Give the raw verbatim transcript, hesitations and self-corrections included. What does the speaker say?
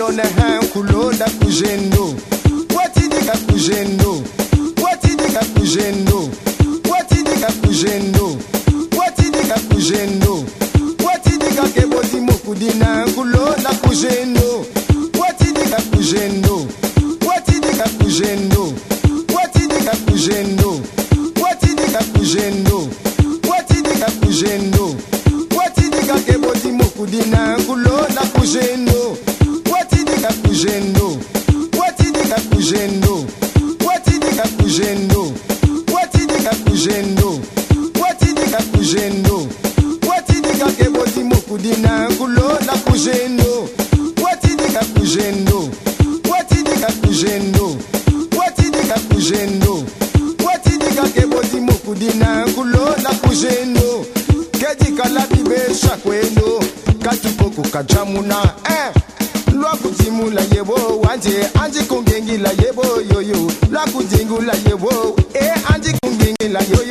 lona hankuloda kujendo watidika kujendo watidika kujendo watidika kujendo watidika kujendo watidika kebodi mokudina kuloda kujendo watidika kujendo watidika kujendo watidika kujendo watidika kujendo watidika kujendo watidika kebodi mokudina kuloda kujendo watidika kujendo watidika kujendo watidika kujendo watidika kujendo watidika kujendo watidika kebodi mokudina kuloda kujendo watidika kujendo watidika kujendo watidika kujendo watidika kebodi mokudina kuloda kujendo kejika la bibesha kwendo katupoko kajamuna eh lwa kutimula yebo wanje anji kungengila yebo yoyo lwa kujingula yebo eh anji kungengila yoyo